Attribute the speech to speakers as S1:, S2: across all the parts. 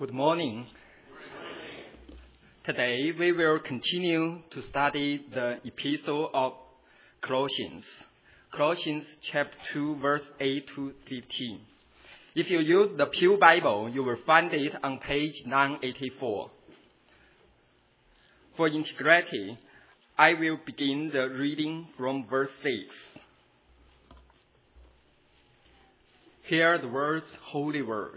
S1: Good morning. Today we will continue to study the epistle of Colossians. Colossians chapter 2 verse 8 to 15. If you use the Pew Bible, you will find it on page 984. For integrity, I will begin the reading from verse 6. Hear the words, holy word.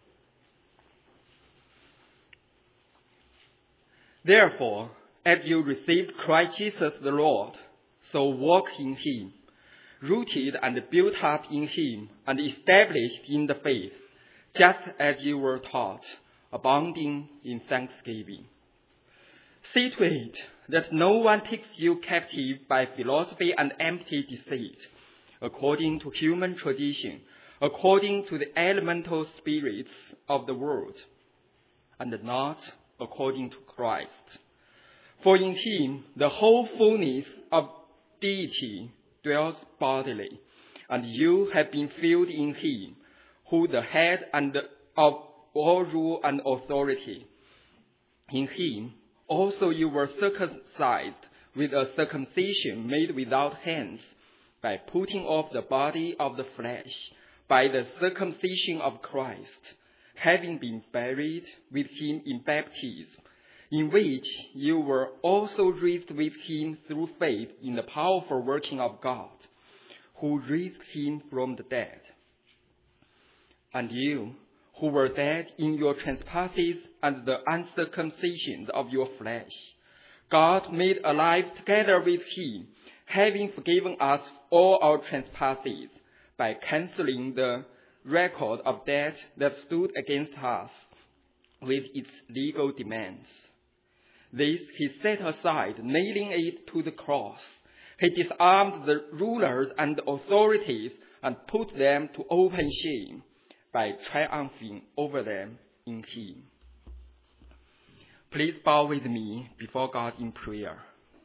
S1: Therefore, as you received Christ Jesus the Lord, so walk in him, rooted and built up in him, and established in the faith, just as you were taught, abounding in thanksgiving. See to it that no one takes you captive by philosophy and empty deceit, according to human tradition, according to the elemental spirits of the world, and not according to Christ. For in him the whole fullness of deity dwells bodily, and you have been filled in him, who the head of all rule and authority. In him also you were circumcised with a circumcision made without hands, by putting off the body of the flesh, by the circumcision of Christ, having been buried with him in baptism, in which you were also raised with him through faith in the powerful working of God, who raised him from the dead. And you, who were dead in your trespasses and the uncircumcision of your flesh, God made alive together with him, having forgiven us all our trespasses, by cancelling the record of debt that stood against us with its legal demands. This he set aside, nailing it to the cross. He disarmed the rulers and authorities and put them to open shame by triumphing over them in him. Please bow with me before God in prayer.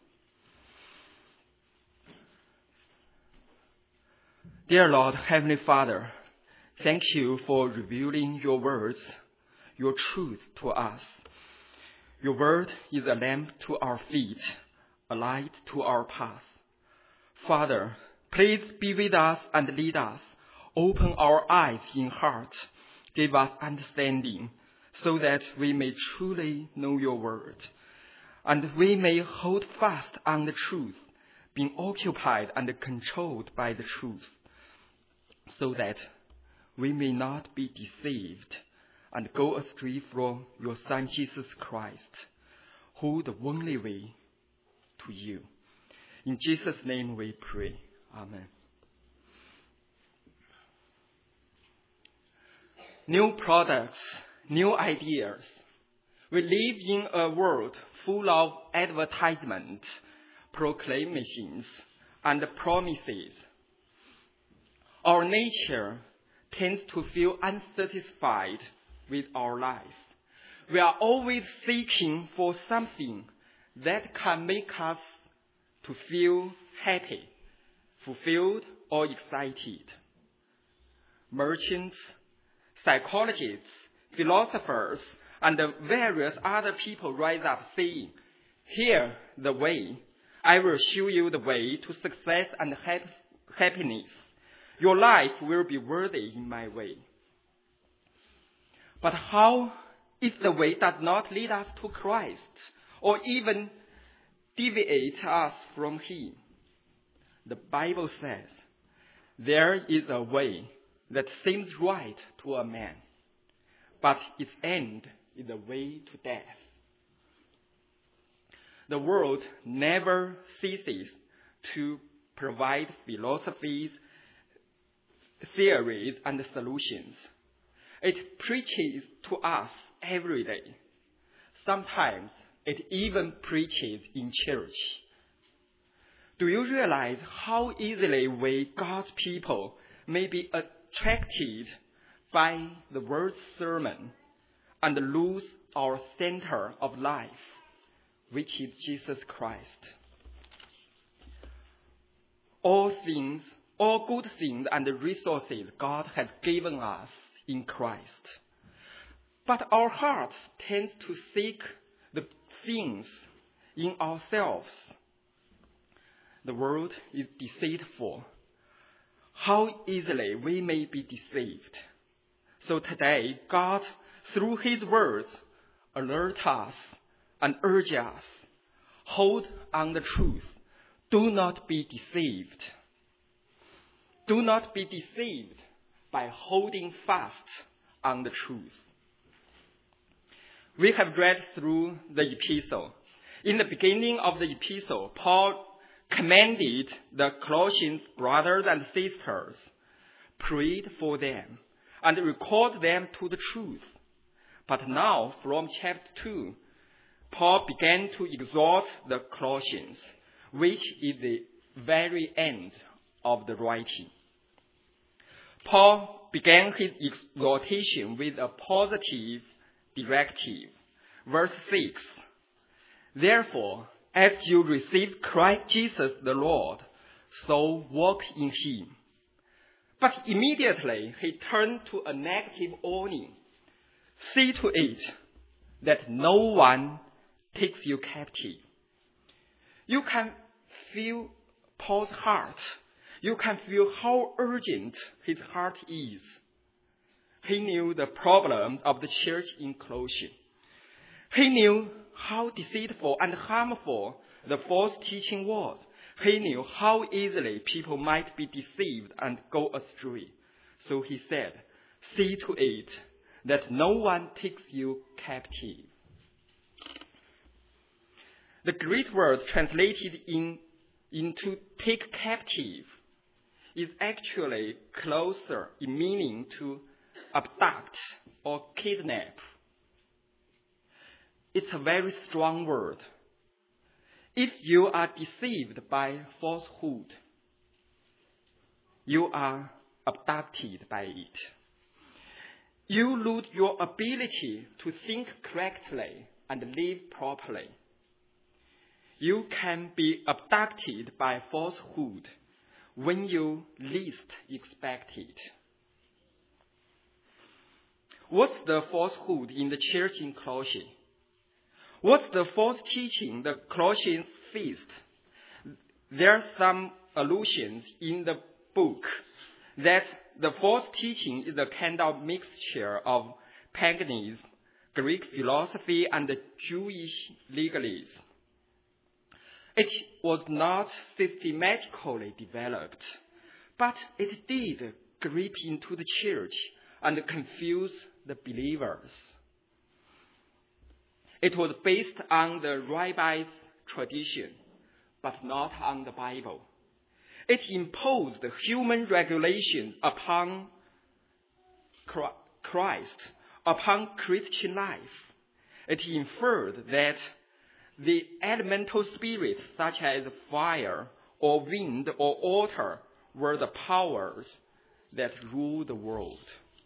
S1: Dear Lord, Heavenly Father, thank you for revealing your words, your truth to us. Your word is a lamp to our feet, a light to our path. Father, please be with us and lead us. Open our eyes in heart. Give us understanding so that we may truly know your word. And we may hold fast on the truth, being occupied and controlled by the truth, so that we may not be deceived and go astray from your Son Jesus Christ, who the only way to you. In Jesus' name we pray. Amen. New products, new ideas. We live in a world full of advertisements, proclamations, and promises. Our nature tends to feel unsatisfied with our life. We are always seeking for something that can make us to feel happy, fulfilled, or excited. Merchants, psychologists, philosophers, and various other people rise up saying, "Here the way. I will show you the way to success and happiness. Your life will be worthy in my way." But how if the way does not lead us to Christ, or even deviate us from him? The Bible says, there is a way that seems right to a man, but its end is the way to death. The world never ceases to provide philosophies, theories, and solutions. It preaches to us every day. Sometimes it even preaches in church. Do you realize how easily we, God's people, may be attracted by the word sermon and lose our center of life, which is Jesus Christ? All good things and resources God has given us in Christ. But our hearts tend to seek the things in ourselves. The world is deceitful. How easily we may be deceived. So today, God, through His words, alert us and urge us, hold on the truth. Do not be deceived. Do not be deceived by holding fast on the truth. We have read through the epistle. In the beginning of the epistle, Paul commanded the Colossian brothers and sisters, prayed for them, and recalled them to the truth. But now, from chapter 2, Paul began to exhort the Colossians, which is the very end of the writing. Paul began his exhortation with a positive directive. Verse 6, therefore, as you received Christ Jesus the Lord, so walk in Him. But immediately he turned to a negative warning. See to it that no one takes you captive. You can feel Paul's heart. You can feel how urgent his heart is. He knew the problems of the church in Colossae. He knew how deceitful and harmful the false teaching was. He knew how easily people might be deceived and go astray. So he said, see to it that no one takes you captive. The Greek word translated into take captive is actually closer in meaning to abduct or kidnap. It's a very strong word. If you are deceived by falsehood, you are abducted by it. You lose your ability to think correctly and live properly. You can be abducted by falsehood when you least expect it. What's the falsehood in the church in Colossae? What's the false teaching the Colossians faced? There are some allusions in the book that the false teaching is a kind of mixture of paganism, Greek philosophy, and Jewish legalism. It was not systematically developed, but it did creep into the church and confuse the believers. It was based on the rabbi's tradition, but not on the Bible. It imposed human regulations upon Christ, upon Christian life. It inferred that the elemental spirits such as fire or wind or water were the powers that rule the world.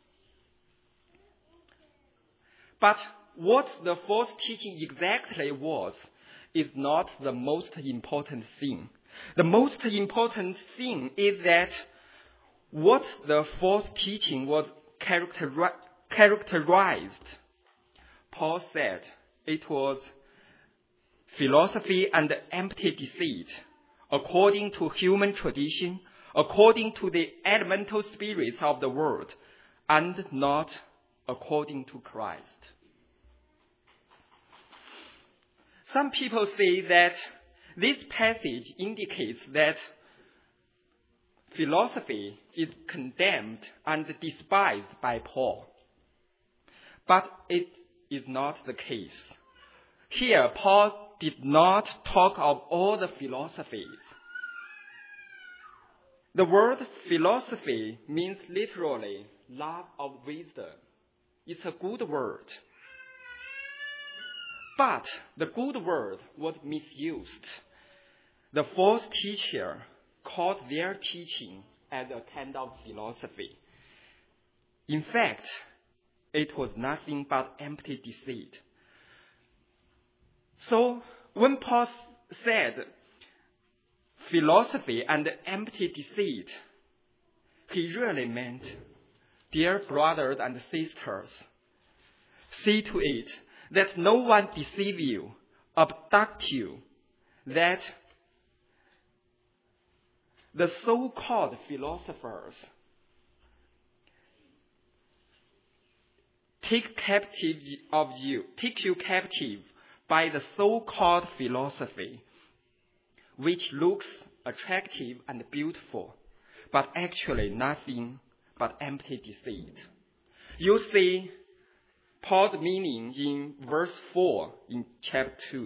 S1: But what the false teaching exactly was is not the most important thing. The most important thing is that what the false teaching was characterized. Paul said it was philosophy and empty deceit, according to human tradition, according to the elemental spirits of the world, and not according to Christ. Some people say that this passage indicates that philosophy is condemned and despised by Paul. But it is not the case. Here, Paul did not talk of all the philosophies. The word philosophy means literally love of wisdom. It's a good word. But the good word was misused. The false teacher called their teaching as a kind of philosophy. In fact, it was nothing but empty deceit. So when Paul said philosophy and empty deceit, he really meant, dear brothers and sisters, See to it that no one deceive you, abduct you, that the so-called philosophers take you captive by the so-called philosophy, which looks attractive and beautiful, but actually nothing but empty deceit. You see Paul's meaning in verse 4 in chapter 2.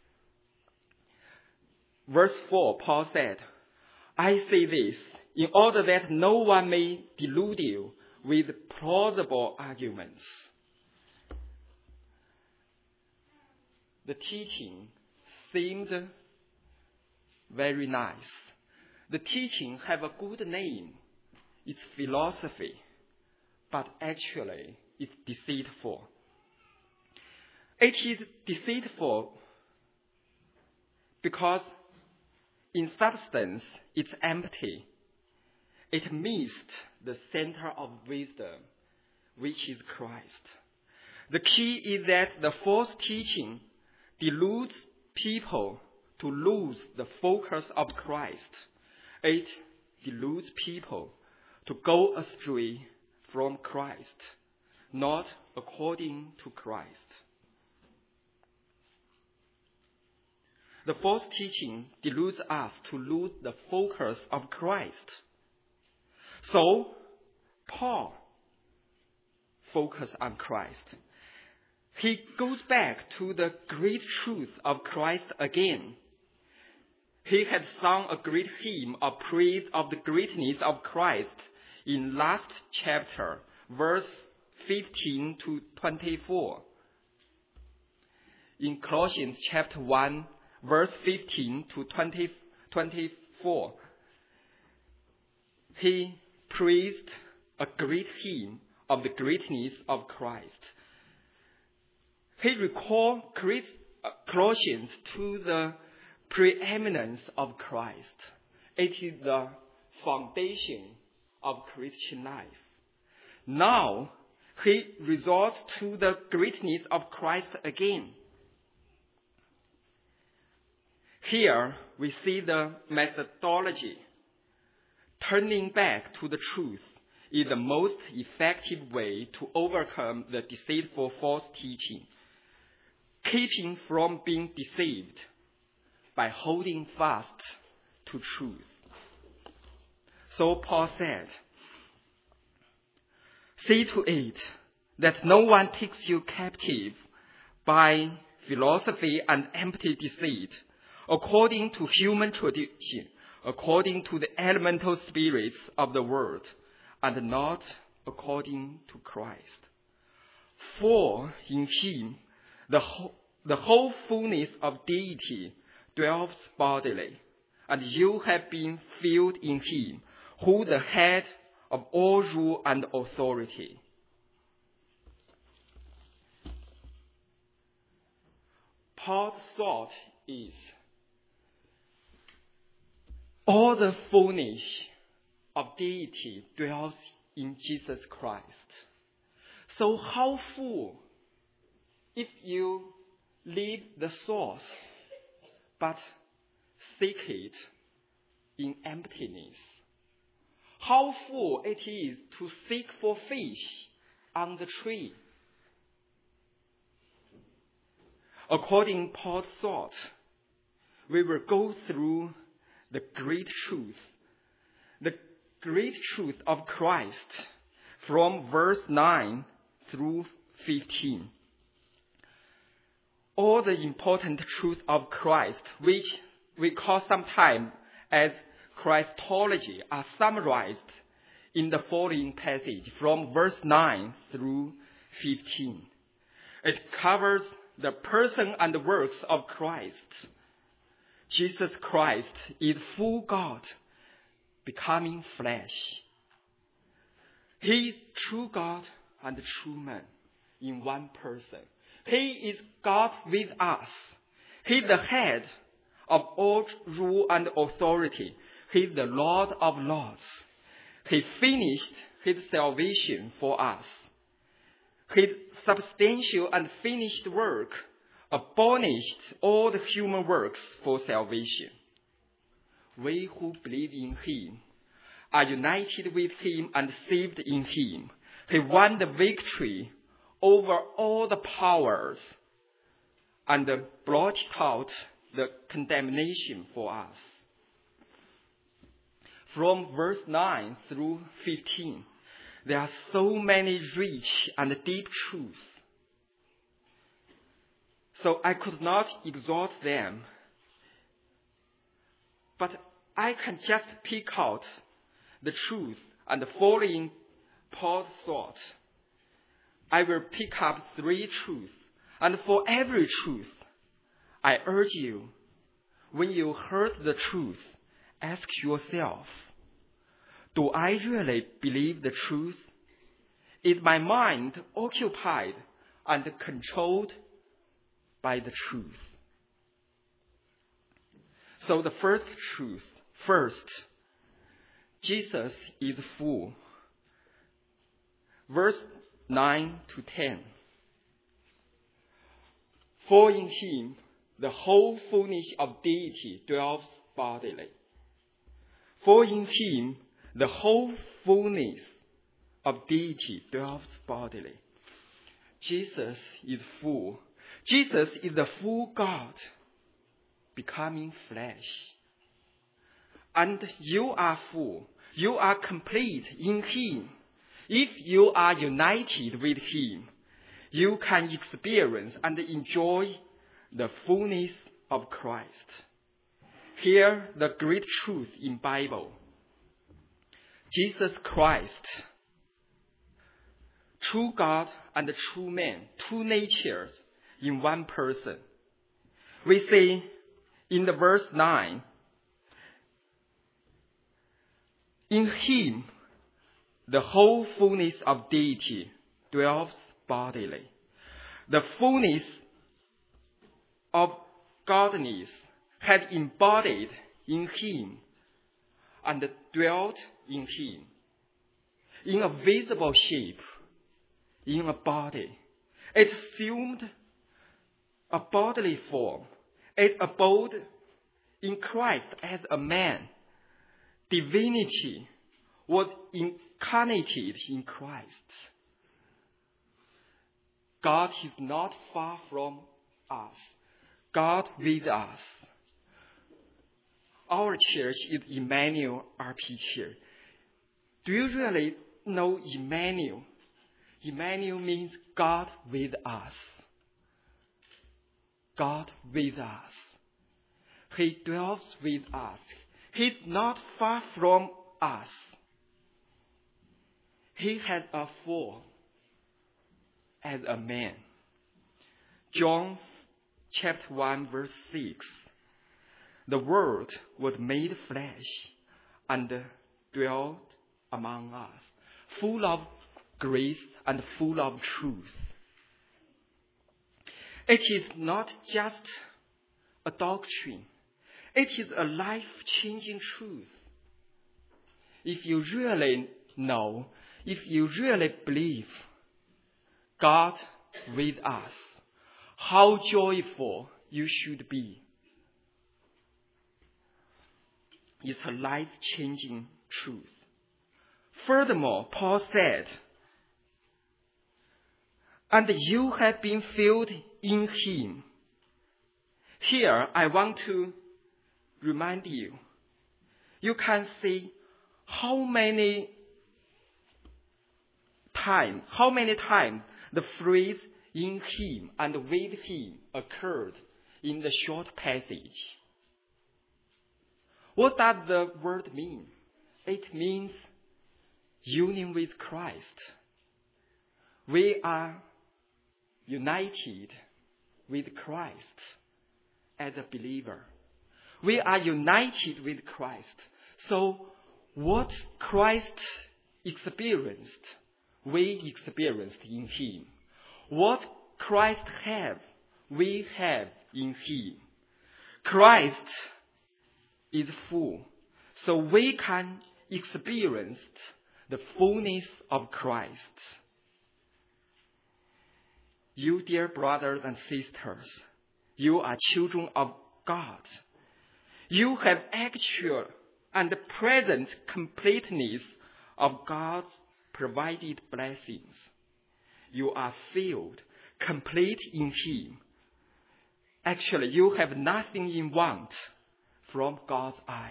S1: Verse 4, Paul said, I say this in order that no one may delude you with plausible arguments. The teaching seemed very nice. The teaching have a good name. It's philosophy, but actually it's deceitful. It is deceitful because in substance it's empty. It missed the center of wisdom, which is Christ. The key is that the false teaching deludes people to lose the focus of Christ. It deludes people to go astray from Christ, not according to Christ. The false teaching deludes us to lose the focus of Christ. So, Paul focused on Christ. He goes back to the great truth of Christ again. He had sung a great hymn of praise of the greatness of Christ in last chapter, verse 15 to 24. In Colossians chapter 1, verse 15 to 24, he praised a great hymn of the greatness of Christ. He recalled Colossians to the preeminence of Christ. It is the foundation of Christian life. Now, he resorts to the greatness of Christ again. Here, we see the methodology. Turning back to the truth is the most effective way to overcome the deceitful false teaching. Keeping from being deceived by holding fast to truth. So Paul said, see to it that no one takes you captive by philosophy and empty deceit, according to human tradition, according to the elemental spirits of the world, and not according to Christ. For in him the whole fullness of deity dwells bodily, and you have been filled in him, who the head of all rule and authority. Paul's thought is, all the fullness of deity dwells in Jesus Christ. So how full if you leave the source but seek it in emptiness? How full it is to seek for fish on the tree? According to Paul's thought, we will go through the great truth of Christ from verse 9 through 15. All the important truth of Christ, which we call sometimes as Christology, are summarized in the following passage from verse 9 through 15. It covers the person and the works of Christ. Jesus Christ is full God, becoming flesh. He is true God and true man in one person. He is God with us. He is the head of all rule and authority. He is the Lord of lords. He finished his salvation for us. His substantial and finished work abolished all the human works for salvation. We who believe in him are united with him and saved in him. He won the victory over all the powers and blotted out the condemnation for us. From verse 9 through 15, there are so many rich and deep truths. So I could not exhaust them, but I can just pick out the truth and following Paul's thought. I will pick up 3 truths, and for every truth, I urge you, when you heard the truth, ask yourself, do I really believe the truth? Is my mind occupied and controlled by the truth? So the first truth, Jesus is full. Verse 9 to 10. For in him the whole fullness of deity dwells bodily. For in him the whole fullness of deity dwells bodily. Jesus is full. Jesus is the full God, becoming flesh. And you are full. You are complete in him. If you are united with him, you can experience and enjoy the fullness of Christ. Hear the great truth in Bible. Jesus Christ, true God and true man, 2 natures in one person. We see in the verse 9, in him the whole fullness of deity dwells bodily. The fullness of godliness had embodied in him and dwelt in him, in a visible shape, in a body. It assumed a bodily form. It abode in Christ as a man. Divinity was incarnated in Christ. God is not far from us. God with us. Our church is Emmanuel RP Church. Do you really know Emmanuel? Emmanuel means God with us. God with us. He dwells with us. He's not far from us. He has a form as a man. John chapter 1 verse 6. The Word was made flesh and dwelt among us, full of grace and full of truth. It is not just a doctrine. It is a life-changing truth. If you really know, if you really believe God with us, how joyful you should be. It's a life-changing truth. Furthermore, Paul said, and you have been filled in him. Here, I want to remind you, you can see how many times the phrase in him and with him occurred in the short passage. What does the word mean? It means union with Christ. We are united with Christ as a believer. We are united with Christ. So what Christ experienced, we experienced in him. What Christ have, we have in him. Christ is full, so we can experience the fullness of Christ. You, dear brothers and sisters, you are children of God. You have actual and present completeness of God's provided blessings. You are filled, complete in Him. Actually, you have nothing in want from God's eyes.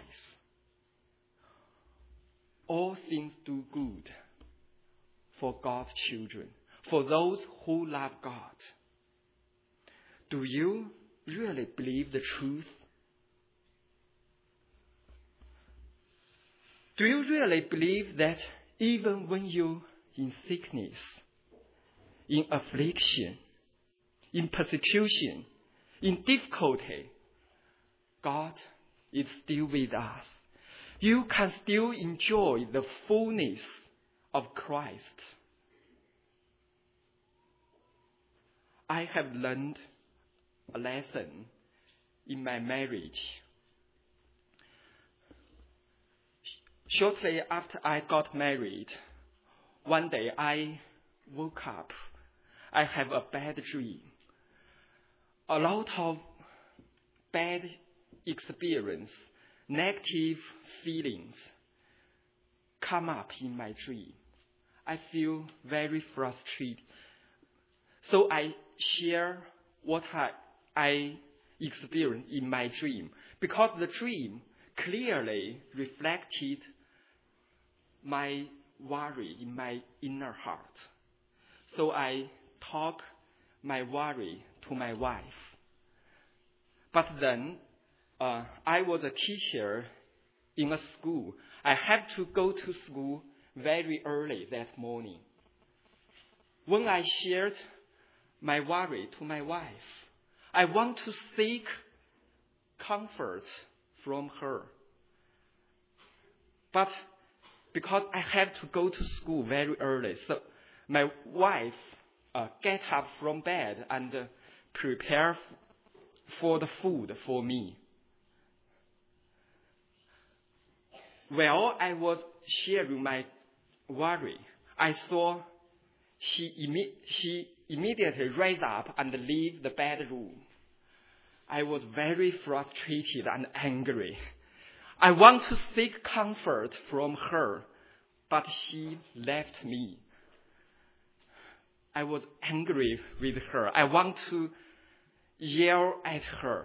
S1: All things do good for God's children, for those who love God. Do you really believe the truth? Do you really believe that even when you're in sickness, in affliction, in persecution, in difficulty, God is still with us? You can still enjoy the fullness of Christ. I have learned a lesson in my marriage. Shortly after I got married, one day I woke up. I have a bad dream. A lot of bad experience, negative feelings come up in my dream. I feel very frustrated. So I share what I experienced in my dream, because the dream clearly reflected my worry in my inner heart. So I talk my worry to my wife. But then I was a teacher in a school. I had to go to school very early that morning. When I shared my worry to my wife, I want to seek comfort from her. But because I had to go to school very early, so my wife get up from bed and prepare for the food for me. While I was sharing my worry, I saw she immediately raised up and leave the bedroom. I was very frustrated and angry. I want to seek comfort from her, but she left me. I was angry with her. I want to yell at her.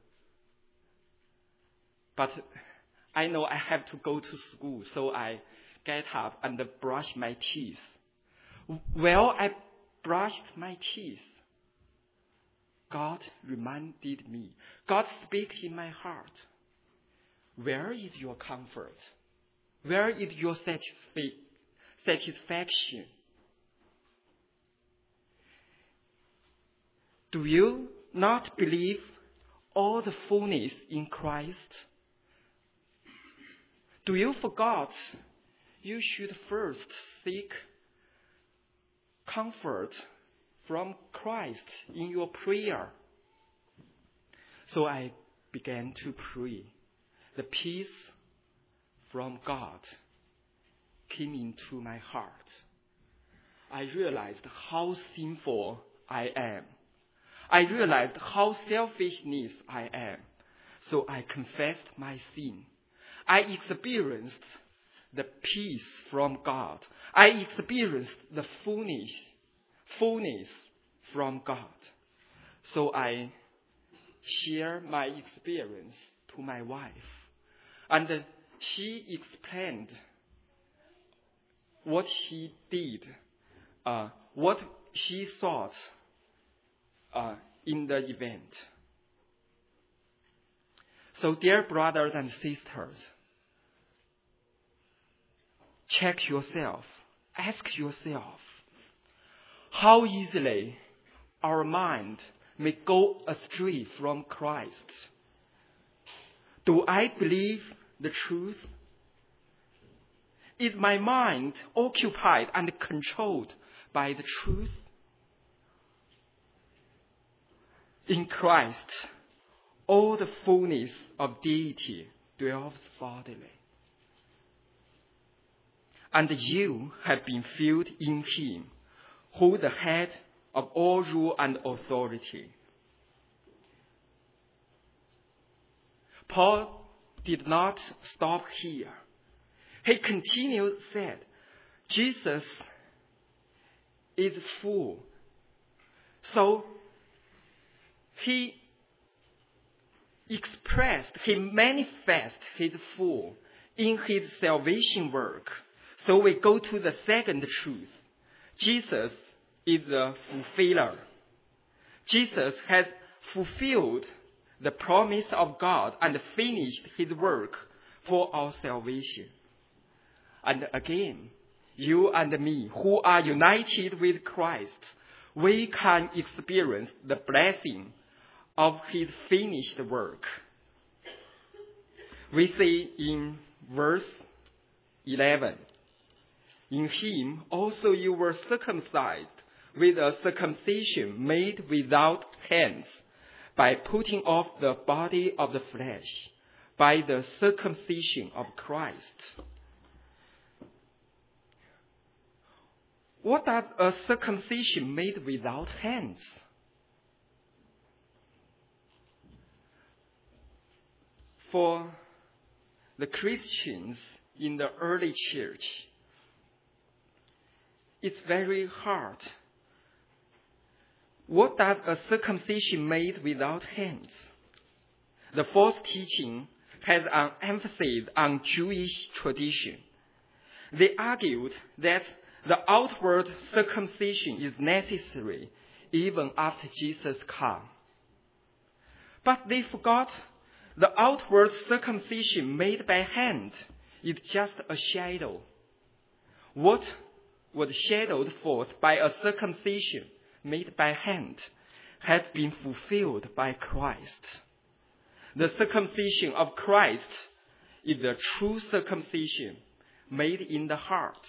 S1: But I know I have to go to school, so I get up and brush my teeth. While I brushed my teeth, God reminded me. God speaks in my heart. Where is your comfort? Where is your satisfaction? Do you not believe all the fullness in Christ? Do you forget you should first seek comfort from Christ in your prayer? So I began to pray. The peace from God came into my heart. I realized how sinful I am. I realized how selfishness I am. So I confessed my sin. I experienced the peace from God. I experienced the fullness from God. So I share my experience to my wife. And she explained what she did, what she thought in the event. So, dear brothers and sisters, check yourself. Ask yourself, how easily our mind may go astray from Christ. Do I believe the truth? Is my mind occupied and controlled by the truth? In Christ, all the fullness of deity dwells bodily. And you have been filled in Him, who the head of all rule and authority. Paul did not stop here. He continued, said, Jesus is full. So he manifests his full in his salvation work. So we go to the second truth. Jesus is the fulfiller. Jesus has fulfilled the promise of God and finished his work for our salvation. And again, you and me who are united with Christ, we can experience the blessing of his finished work. We see in verse 11, in him also you were circumcised with a circumcision made without hands, by putting off the body of the flesh, by the circumcision of Christ. What does a circumcision made without hands? For the Christians in the early church, it's very hard. What does a circumcision made without hands? The false teaching has an emphasis on Jewish tradition. They argued that the outward circumcision is necessary even after Jesus comes. But they forgot the outward circumcision made by hand is just a shadow. What was shadowed forth by a circumcision made by hand has been fulfilled by Christ. The circumcision of Christ is the true circumcision made in the heart.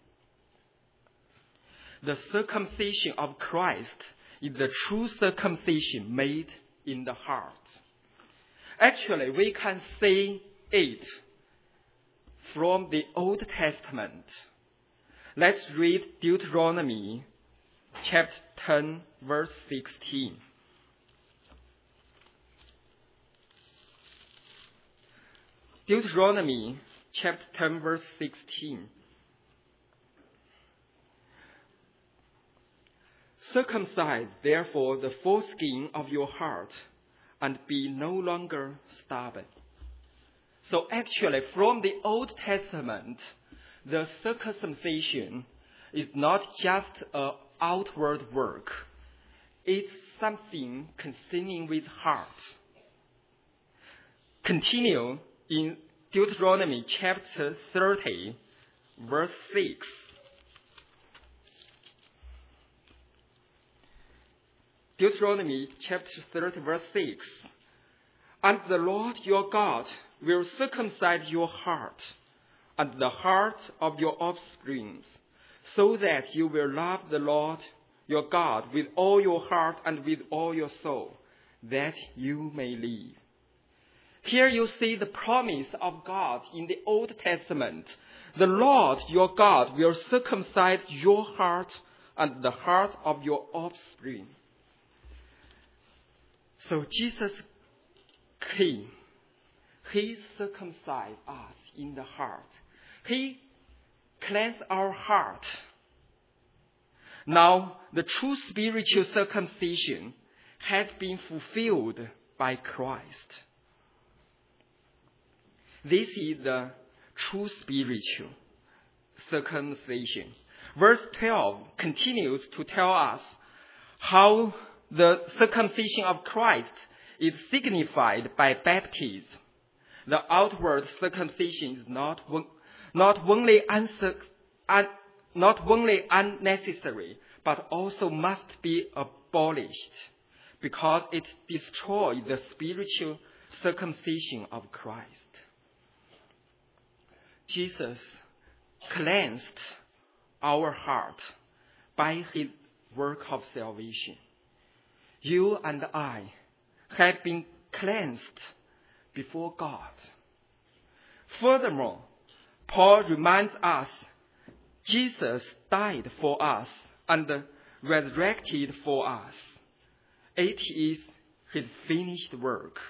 S1: The circumcision of Christ is the true circumcision made in the heart. Actually, we can see it from the Old Testament. Let's read Deuteronomy chapter 10, verse 16. Deuteronomy chapter 10, verse 16. Circumcise, therefore, the foreskin of your heart, and be no longer stubborn. So actually, from the Old Testament, the circumcision is not just an outward work. It's something concerning with heart. Continue in Deuteronomy chapter 30, verse 6. Deuteronomy chapter 30, verse 6. And the Lord your God will circumcise your heart and the heart of your offspring, so that you will love the Lord your God with all your heart and with all your soul, that you may live. Here you see the promise of God in the Old Testament. The Lord your God will circumcise your heart and the heart of your offspring. So Jesus came. He circumcised us in the heart. He cleansed our heart. Now, the true spiritual circumcision has been fulfilled by Christ. This is the true spiritual circumcision. Verse 12 continues to tell us how the circumcision of Christ is signified by baptism. The outward circumcision is not only unnecessary, but also must be abolished, because it destroys the spiritual circumcision of Christ. Jesus cleansed our heart by his work of salvation. You and I have been cleansed before God. Furthermore, Paul reminds us Jesus died for us and resurrected for us. It is his finished work.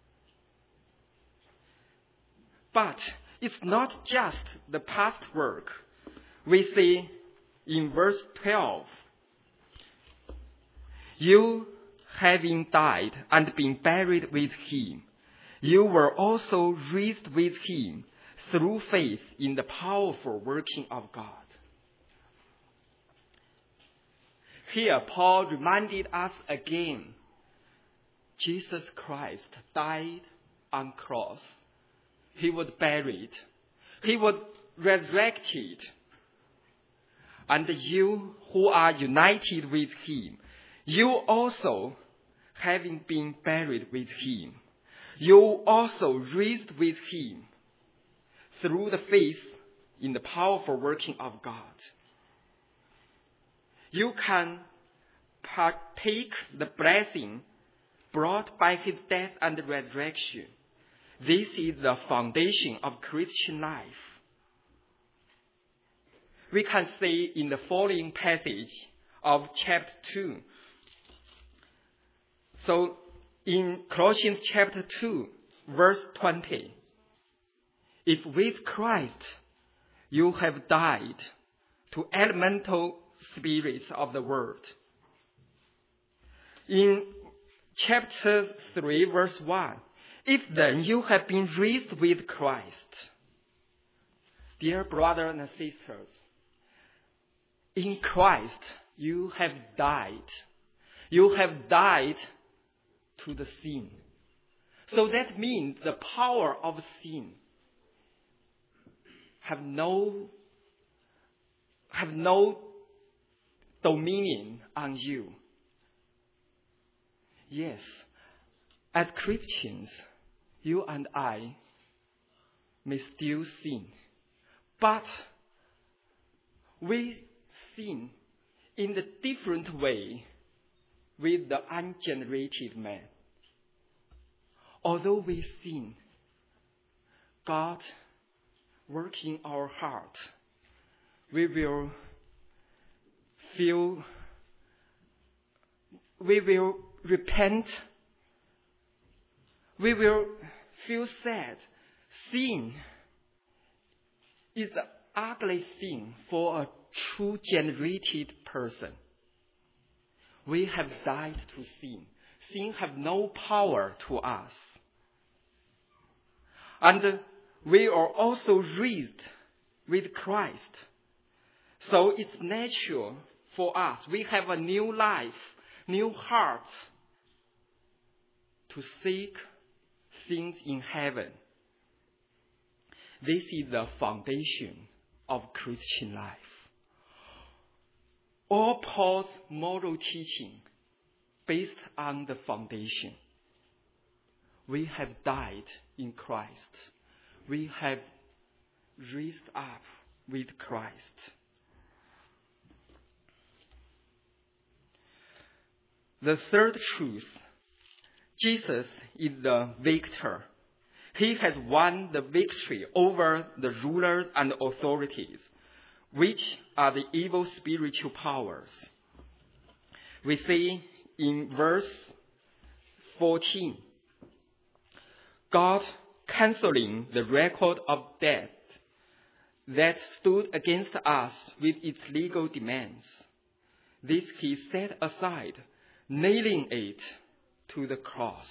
S1: But it's not just the past work. We see in verse 12, you having died and been buried with him, you were also raised with him through faith in the powerful working of God. Here, Paul reminded us again, Jesus Christ died on cross. He was buried. He was resurrected. And you who are united with him, you also, having been buried with him, you also raised with him through the faith in the powerful working of God. You can partake the blessing brought by his death and resurrection. This is the foundation of Christian life. We can see in the following passage of chapter 2. So in Colossians chapter 2, verse 20, if with Christ you have died to elemental spirits of the world. In chapter 3, verse 1, if then you have been raised with Christ, dear brothers and sisters, in Christ you have died. You have died to the sin. So that means the power of sin have no dominion on you. Yes, as Christians, you and I may still sin, but we sin in a different way with the ungenerated man. Although we sin, God works in our heart. We will repent. We will feel sad. Sin is an ugly thing for a true generated person. We have died to sin. Sin have no power to us. And we are also raised with Christ. So it's natural for us. We have a new life, new heart to seek things in heaven. This is the foundation of Christian life. All Paul's moral teaching based on the foundation. We have died in Christ. We have raised up with Christ. The third truth, Jesus is the victor. He has won the victory over the rulers and authorities, which are the evil spiritual powers. We see in verse 14, God canceling the record of debt that stood against us with its legal demands. This he set aside, nailing it to the cross.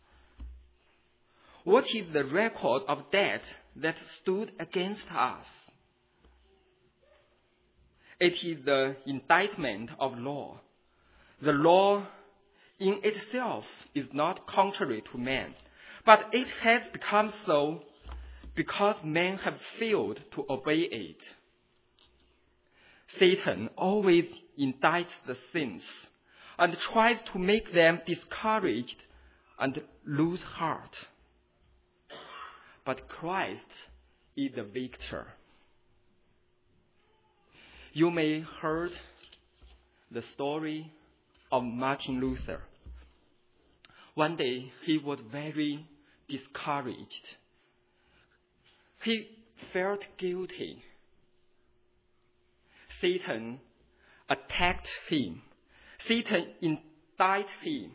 S1: What is the record of debt that stood against us? It is the indictment of law. The law in itself is not contrary to man, but it has become so because men have failed to obey it. Satan always indicts the sins and tries to make them discouraged and lose heart. But Christ is the victor. You may have heard the story of Martin Luther. One day he was very discouraged. He felt guilty. Satan attacked him. Satan indicted him.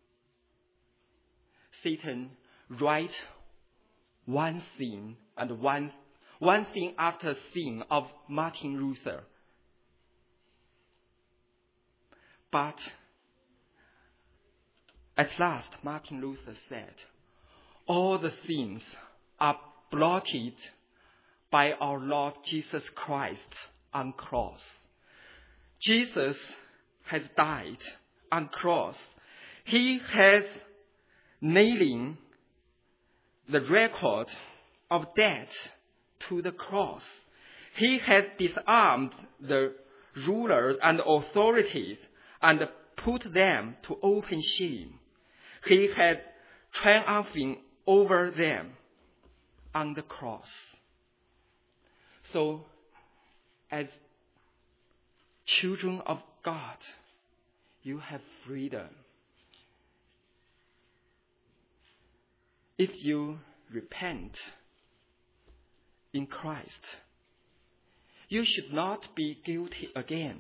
S1: Satan writes one sin and one thing after sin of Martin Luther. But at last, Martin Luther said, all the sins are blotted by our Lord Jesus Christ on cross. Jesus has died on cross. He has nailing the record of death to the cross. He has disarmed the rulers and authorities and put them to open shame. He had triumphing over them on the cross. So, as children of God, you have freedom. If you repent in Christ, you should not be guilty again.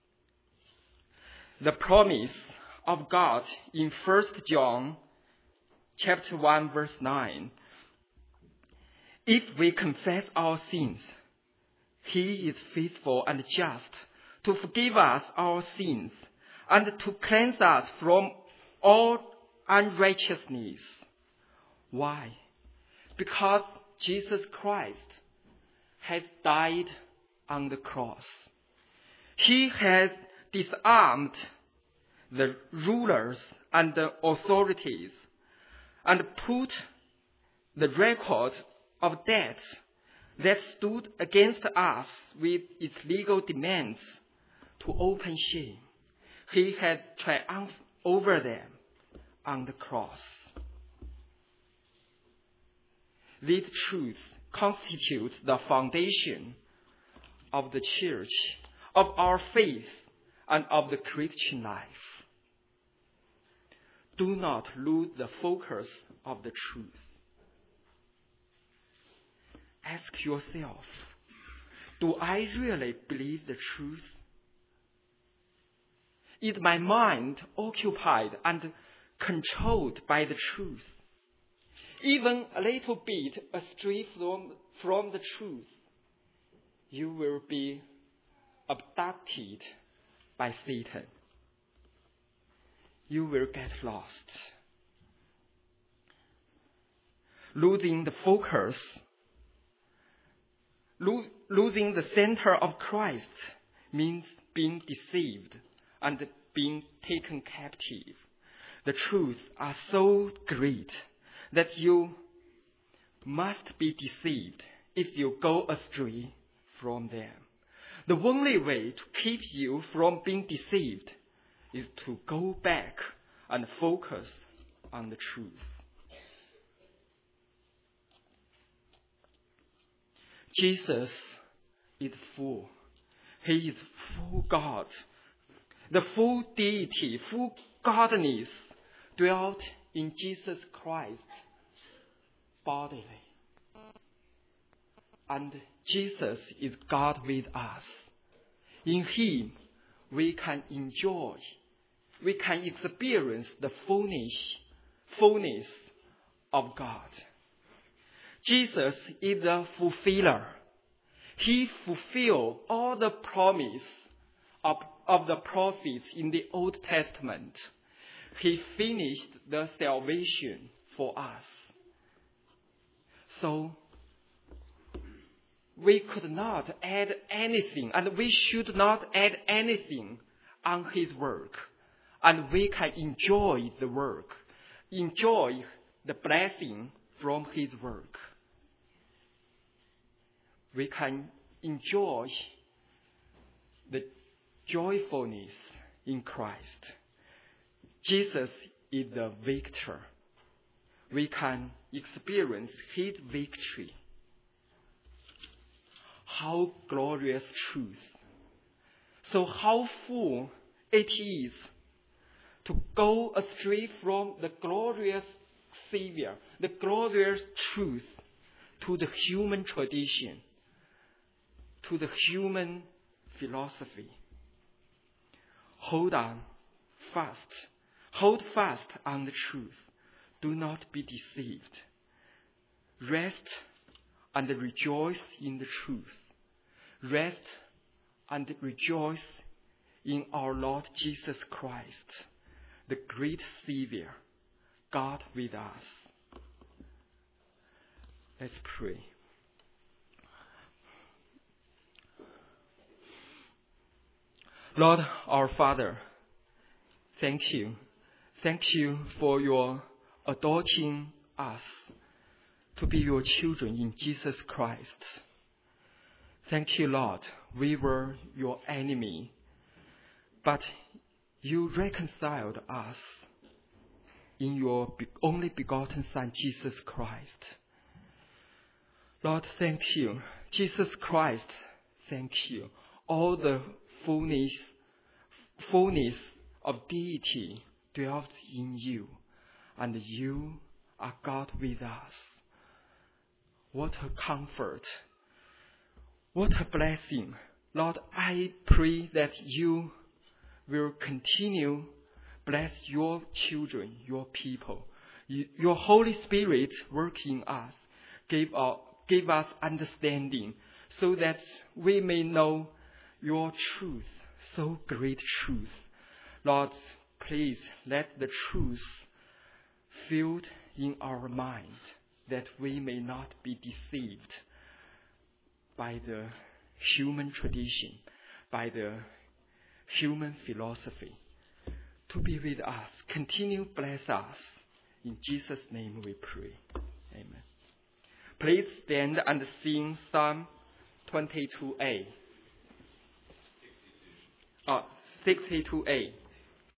S1: The promise of God in 1 John chapter 1 verse 9. If we confess our sins, He is faithful and just to forgive us our sins and to cleanse us from all unrighteousness. Why? Because Jesus Christ has died on the cross. He has disarmed the rulers and the authorities and put the record of debt that stood against us with its legal demands to open shame. He had triumphed over them on the cross. This truth constitutes the foundation of the church, of our faith, and of the Christian life. Do not lose the focus of the truth. Ask yourself, do I really believe the truth? Is my mind occupied and controlled by the truth? Even a little bit astray from the truth, you will be abducted by Satan. You will get lost. Losing the focus, losing the center of Christ means being deceived and being taken captive. The truths are so great that you must be deceived if you go astray from them. The only way to keep you from being deceived is to go back and focus on the truth. Jesus is full. He is full God. The full deity, full godness dwelt in Jesus Christ bodily. And Jesus is God with us. In Him, we can enjoy, we can experience the fullness of God. Jesus is the fulfiller. He fulfilled all the promise of the prophets in the Old Testament. He finished the salvation for us. So, we could not add anything, and we should not add anything on His work. And we can enjoy the work, enjoy the blessing from His work. We can enjoy the joyfulness in Christ. Jesus is the victor. We can experience His victory. How glorious truth. So how full it is to go astray from the glorious Savior, the glorious truth, to the human tradition, to the human philosophy. hold fast on the truth. Do not be deceived. Rest and rejoice in the truth. Rest and rejoice in our Lord Jesus Christ, the great Savior, God with us. Let's pray. Lord, our Father, thank you. Thank you for your adopting us to be your children in Jesus Christ. Thank you, Lord. We were your enemy, but you reconciled us in your only begotten Son, Jesus Christ. Lord, thank you. Jesus Christ, thank you. All the fullness of deity dwells in you, and you are God with us. What a comfort. What a blessing. Lord, I pray that you will continue bless your children, your people. Your Holy Spirit work in us. Give us understanding so that we may know your truth, so great truth. Lord, please let the truth filled in our mind, that we may not be deceived by the human tradition, by the human philosophy. To be with us, continue bless us. In Jesus' name we pray. Amen. Please stand and sing Psalm 22a. 62a.